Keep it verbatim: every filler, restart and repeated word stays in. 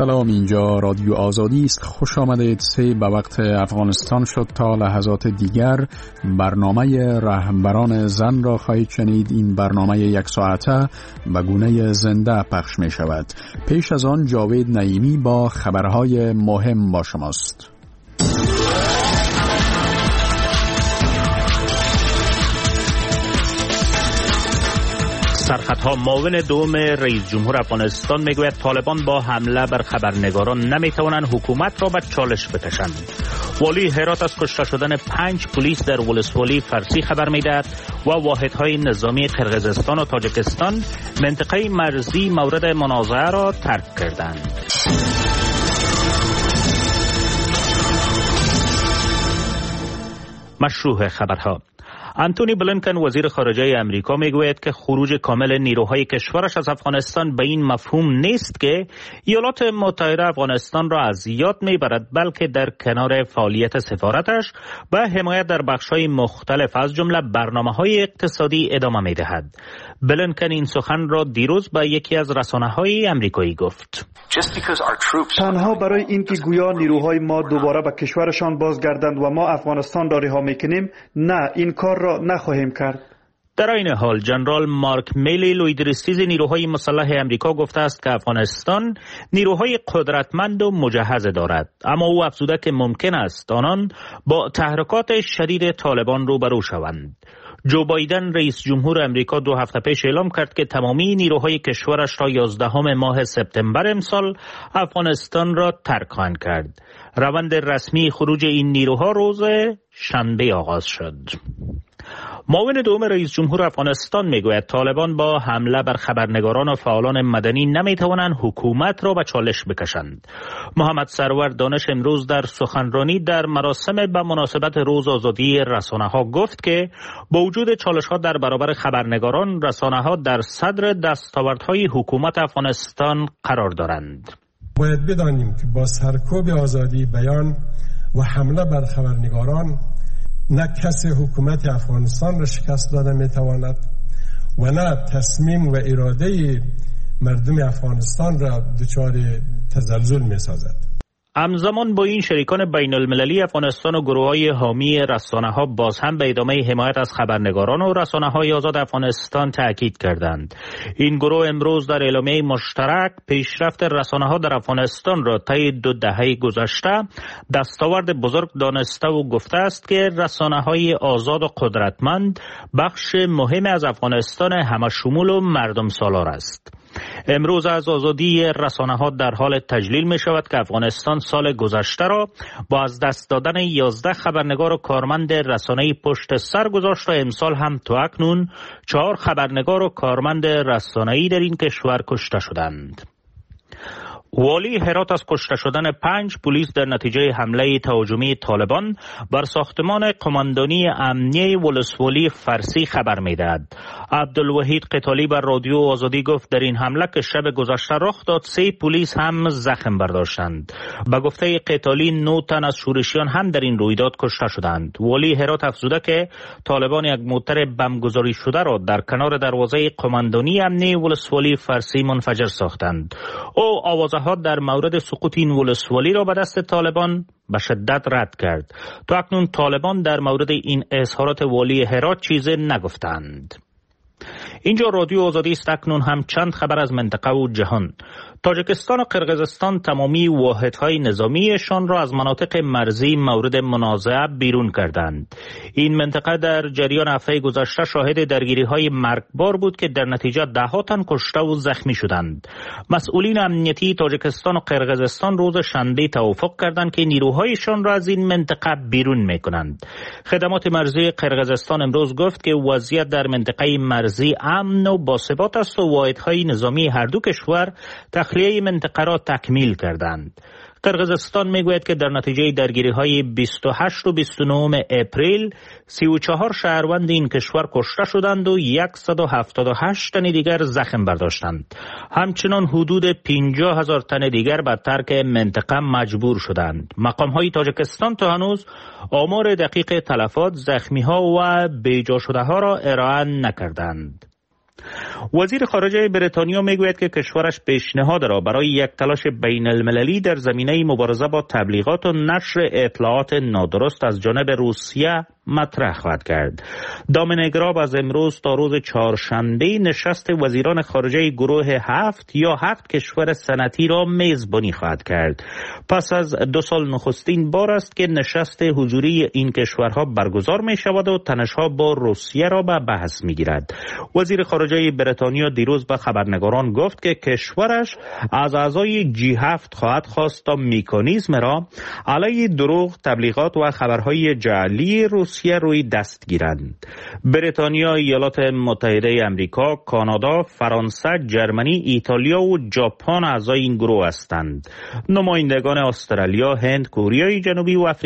سلام، اینجا رادیو آزادی است. خوش آمدید. سه به وقت افغانستان شد. تا لحظات دیگر برنامه رهبران زن را خواهید شنید. این برنامه یک ساعته به گونه زنده پخش می شود. پیش از آن جاوید نعیمی با خبرهای مهم با شماست. سرخطها معاون دوم رئیس جمهور افغانستان میگوید طالبان با حمله بر خبرنگاران نمیتوانند حکومت را به چالش بکشند. والی هرات از کشته شدن پنج پلیس در ولسوالی فارسی خبر میدهد و واحدهای نظامی قرقیزستان و تاجیکستان منطقه مرزی مورد منازعه را ترک کردند. مشروع خبرها. انتونی بلینکن وزیر خارجه امریکا میگوید که خروج کامل نیروهای کشورش از افغانستان به این مفهوم نیست که ایالات متحده افغانستان را از یاد میبرد، بلکه در کنار فعالیت سفارتش به حمایت در بخش‌های مختلف از جمله برنامه‌های اقتصادی ادامه میدهد. بلینکن این سخن را دیروز به یکی از رسانه‌های امریکایی گفت. تنها برای اینکه گویا نیروهای ما دوباره به کشورشان بازگردند و ما افغانستان را رها میکنیم، نه، این کار را نخواهیم کرد. در این حال جنرال مارک میلی لویدرستیز نیروهای مسلح امریکا گفته است که افغانستان نیروهای قدرتمند و مجهز دارد، اما او افزوده که ممکن است آنان با تحرکات شدید طالبان روبرو شوند. جو بایدن رئیس جمهور امریکا دو هفته پیش اعلام کرد که تمامی نیروهای کشورش را یازدهم ماه سپتامبر امسال افغانستان را ترک خواهند کرد. روند رسمی خروج این نیروها روز شنبه آغاز شد. معاون دوم رئیس جمهور افغانستان میگوید طالبان با حمله بر خبرنگاران و فعالان مدنی نمیتوانند حکومت را به چالش بکشند. محمد سرور دانش امروز در سخنرانی در مراسم به مناسبت روز آزادی رسانه‌ها گفت که با وجود چالش‌ها در برابر خبرنگاران، رسانه‌ها در صدر دستاوردهای حکومت افغانستان قرار دارند. باید بدانیم که با سرکوب آزادی بیان و حمله بر خبرنگاران نه کسی حکومت افغانستان را شکست داده میتواند و نه تصمیم و اراده مردم افغانستان را دچار تزلزل میسازد. همزمان با این شریکان بین المللی افغانستان و گروه‌های حامی رسانه‌ها باز هم به ادامه حمایت از خبرنگاران و رسانه‌های آزاد افغانستان تاکید کردند. این گروه امروز در اعلامیه مشترک پیشرفت رسانه‌ها در افغانستان را طی دو دهه گذشته دستاورد بزرگ دانسته و گفته است که رسانه‌های آزاد و قدرتمند بخش مهمی از افغانستان همه‌شمول و مردم سالار است. امروز از آزادی رسانه‌ها در حال تجلیل می شود که افغانستان سال گذشته را با از دست دادن یازده خبرنگار و کارمند رسانه‌ای پشت سر گذاشت و امسال هم تا اکنون چهار خبرنگار و کارمند رسانه‌ای در این کشور کشته شدند. والی هرات از کشته شدن پنج پلیس در نتیجه حمله تهاجمی طالبان بر ساختمان قماندانی امنیه ولسوالی فارسی خبر می‌دهد. عبدالوحید قتالی بر رادیو آزادی گفت در این حمله که شب گذشته رخ داد سه پلیس هم زخم برداشتند. به گفته قتالی نه تن از شورشیان هم در این رویداد کشته شدند. والی هرات افزوده که طالبان یک موتر بمبگذاری شده را در کنار دروازه قماندانی امنیه ولسوالی فارسی منفجر ساختند. او آواز ها در مورد سقوط این ولسوالی را به دست طالبان به شدت رد کرد. تا اکنون طالبان در مورد این اظهارات والی هرات چیزی نگفتند. اینجا رادیو آزادی است. اکنون هم چند خبر از منطقه و جهان. تاجیکستان و قرقیزستان تمامی واحدهای نظامیشان را از مناطق مرزی مورد منازعه بیرون کردند. این منطقه در جریان هفته گذشته شاهد درگیری‌های مرگبار بود که در نتیجه ده‌ها تن کشته و زخمی شدند. مسئولین امنیتی تاجیکستان و قرقیزستان روز شنبه توافق کردند که نیروهایشان را از این منطقه بیرون می‌کنند. خدمات مرزی قرقیزستان امروز گفت که وضعیت در منطقه مرزی امن و باثبات است و واحدهای نظامی هر دو کشور تخلیه منطقه را تکمیل کردند. قرقیزستان میگوید که در نتیجه درگیری‌های بیست و هشت و بیست و نه اپریل سی و چهار شهروند این کشور کشته شدند و صد و هفتاد و هشت تن دیگر زخم برداشتند. همچنان حدود پنجاه هزار تن دیگر به ترک منطقه مجبور شدند. مقام‌های تاجیکستان تا هنوز آمار دقیق تلفات، زخمی‌ها و بیجا شده‌ها را ارائه نکردند. وزیر خارجه بریتانیا میگوید که کشورش پیشنهاد را برای یک تلاش بین المللی در زمینه مبارزه با تبلیغات و نشر اطلاعات نادرست از جانب روسیه مطرح خواهد کرد. دامینیک راب از امروز تا روز چهارشنبه نشست وزیران خارجه گروه هفت یا هفت کشور صنعتی را میزبانی خواهد کرد. پس از دو سال نخستین بار است که نشست حضوری این کشورها برگزار می شود و تنش‌ها با روسیه را به بحث می گیرد. وزیر خارجه بریتانیا دیروز به خبرنگاران گفت که کشورش از اعضای جی هفت خواهد خواست تا مکانیزم را علیه دروغ، تبلیغات و خبرهای جعلی روسیه روی دست گیرند. بریتانیا، ایالات متحده آمریکا، کانادا، فرانسه، جرمنی، ایتالیا و ژاپن اعضای این گروه هستند. نمایندگان استرالیا، هند، کره جنوبی و